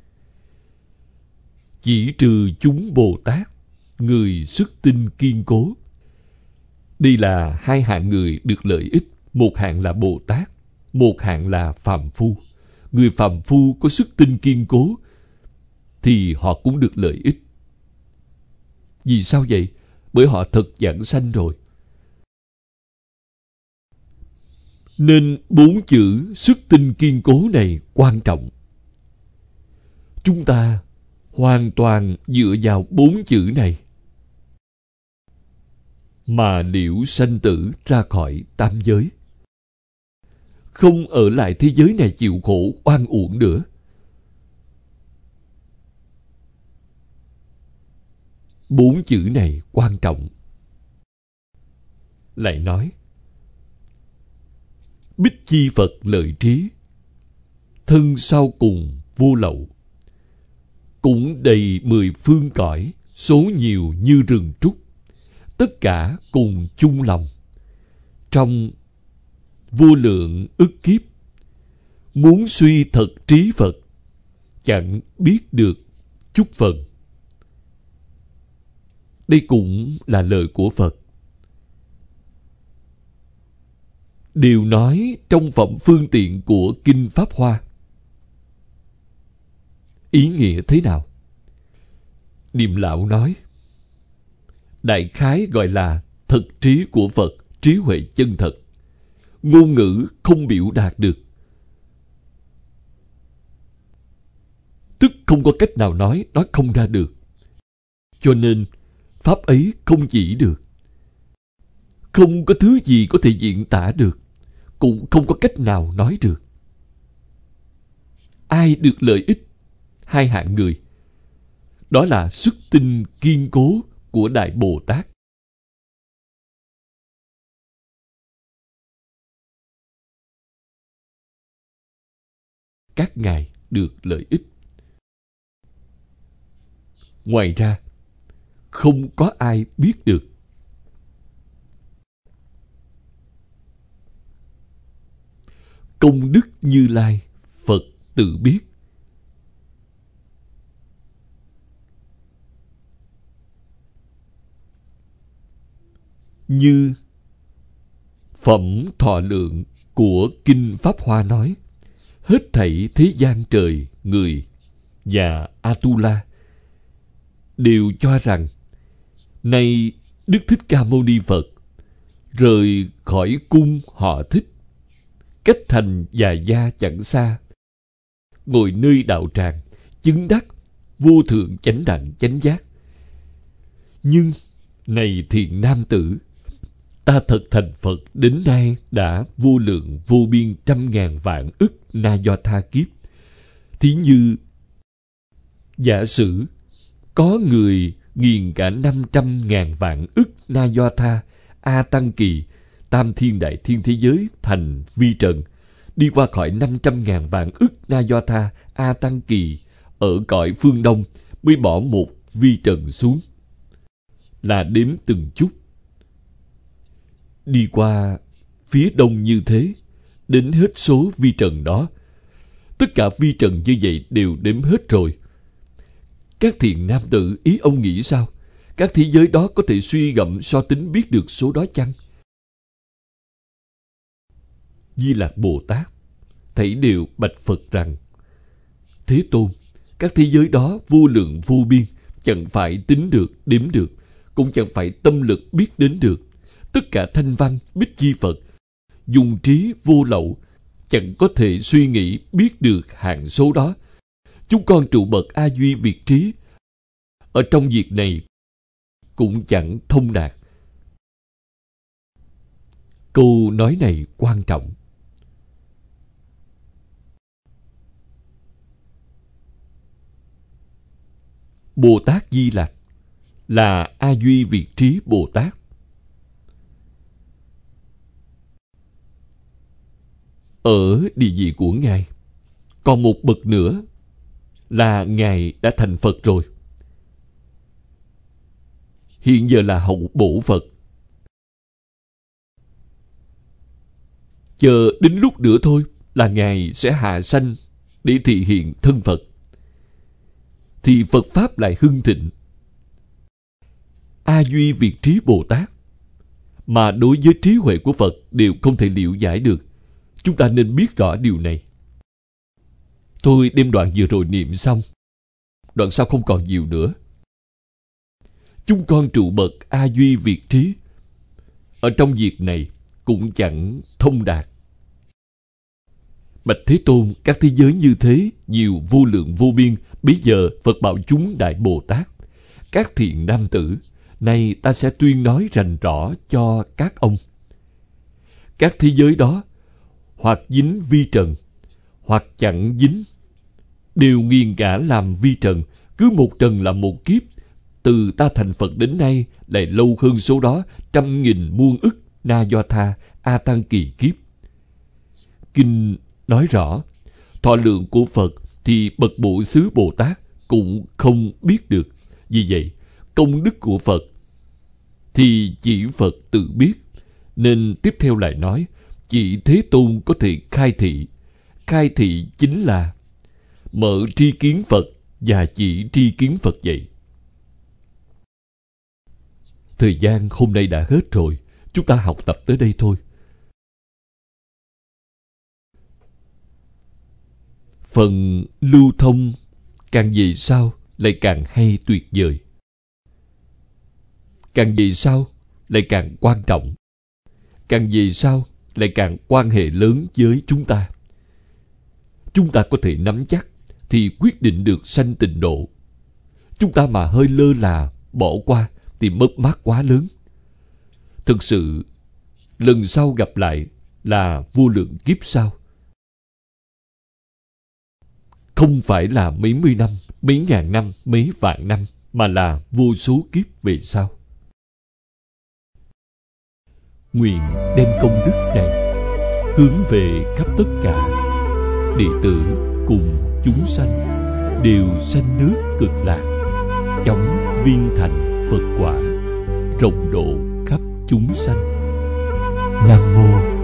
chỉ trừ chúng Bồ Tát, người sức tinh kiên cố. Đây là hai hạng người được lợi ích. Một hạng là Bồ Tát, một hạng là phàm phu. Người phàm phu có sức tinh kiên cố thì họ cũng được lợi ích. Vì sao vậy? Bởi họ thật giảng sanh rồi. Nên 4 chữ sức tinh kiên cố này quan trọng. Chúng ta hoàn toàn dựa vào 4 chữ này mà liễu sanh tử ra khỏi tam giới. Không ở lại thế giới này chịu khổ oan uổng nữa. Bốn chữ này quan trọng. Lại nói, bích chi Phật lợi trí, thân sau cùng vô lậu, cũng đầy 10 phương cõi, số nhiều như rừng trúc, tất cả cùng chung lòng. Trong vô lượng ức kiếp, muốn suy thật trí Phật, chẳng biết được chút phần. Đây cũng là lời của Phật. Điều nói trong phẩm phương tiện của Kinh Pháp Hoa. Ý nghĩa thế nào? Niệm lão nói, đại khái gọi là thật trí của Phật, trí huệ chân thật. Ngôn ngữ không biểu đạt được, tức không có cách nào nói không ra được. Cho nên pháp ấy không chỉ được, không có thứ gì có thể diễn tả được, cũng không có cách nào nói được. Ai được lợi ích? Hai hạng người. Đó là sức tin kiên cố của Đại Bồ Tát. Các ngài được lợi ích. Ngoài ra, không có ai biết được. Công đức Như Lai, Phật tự biết. Như phẩm thọ lượng của Kinh Pháp Hoa nói, hết thảy thế gian trời, người và Atula đều cho rằng nay Đức Thích Ca Mâu Ni Phật rời khỏi cung họ Thích, cách thành Già Gia chẳng xa, ngồi nơi đạo tràng, chứng đắc vô thượng chánh đẳng chánh giác. Nhưng này thiện nam tử, ta thật thành Phật đến nay đã vô lượng vô biên trăm ngàn vạn ức na do tha kiếp. Thí như giả sử có người nghiền cả 500.000 vạn ức na do tha a tăng kỳ tam thiên đại thiên thế giới thành vi trần, đi qua khỏi 500.000 vạn ức na do tha a tăng kỳ ở cõi phương đông, mới bỏ một vi trần xuống, là đếm từng chút. Đi qua phía đông như thế, đến hết số vi trần đó. Tất cả vi trần như vậy đều đếm hết rồi. Các thiện nam tử, ý ông nghĩ sao? Các thế giới đó có thể suy gẫm so tính biết được số đó chăng? Di Lạc Bồ Tát thảy đều bạch Phật rằng, Thế Tôn, các thế giới đó vô lượng vô biên, chẳng phải tính được, đếm được, cũng chẳng phải tâm lực biết đến được. Tất cả thanh văn bích chi Phật dùng trí vô lậu, chẳng có thể suy nghĩ biết được hạng số đó. Chúng con trụ bậc A Duy Việt trí, ở trong việc này cũng chẳng thông đạt. Câu nói này quan trọng. Bồ Tát Di Lặc là A Duy Việt trí Bồ Tát. Ở địa vị của Ngài, còn một bậc nữa là Ngài đã thành Phật rồi. Hiện giờ là hậu bổ Phật. Chờ đến lúc nữa thôi là Ngài sẽ hạ sanh để thị hiện thân Phật, thì Phật Pháp lại hưng thịnh. A Duy Việt trí Bồ Tát mà đối với trí huệ của Phật đều không thể liệu giải được. Chúng ta nên biết rõ điều này. Tôi đem đoạn vừa rồi niệm xong, đoạn sau không còn nhiều nữa. Chúng con trụ bậc A Duy Việt trí, ở trong việc này cũng chẳng thông đạt. Bạch Thế Tôn, các thế giới như thế nhiều vô lượng vô biên. Bây giờ Phật bảo chúng Đại Bồ Tát, các thiện nam tử, nay ta sẽ tuyên nói rành rõ cho các ông. Các thế giới đó hoặc dính vi trần, hoặc chẳng dính, đều nghiền cả làm vi trần. Cứ một trần là một kiếp. Từ ta thành Phật đến nay lại lâu hơn số đó 100.000 muôn ức na do tha a tăng kỳ kiếp. Kinh nói rõ, thọ lượng của Phật thì bậc Bổ Xứ Bồ Tát cũng không biết được. Vì vậy, công đức của Phật thì chỉ Phật tự biết. Nên tiếp theo lại nói, chỉ Thế Tôn có thể khai thị. Khai thị chính là mở tri kiến Phật và chỉ tri kiến Phật vậy. Thời gian hôm nay đã hết rồi. Chúng ta học tập tới đây thôi. Phần lưu thông càng về sau lại càng hay tuyệt vời. càng về sau lại càng quan trọng, càng về sau lại càng quan hệ lớn với chúng ta. Chúng ta có thể nắm chắc thì quyết định được sanh tịnh độ. Chúng ta mà hơi lơ là, bỏ qua thì mất mát quá lớn. Thực sự, lần sau gặp lại là vô lượng kiếp sau. Không phải là mấy mươi năm, mấy ngàn năm, mấy vạn năm, mà là vô số kiếp về sau. Nguyện đem công đức này hướng về khắp tất cả đệ tử cùng chúng sanh đều sanh nước Cực Lạc, chóng viên thành Phật quả, rộng độ khắp chúng sanh. Nam mô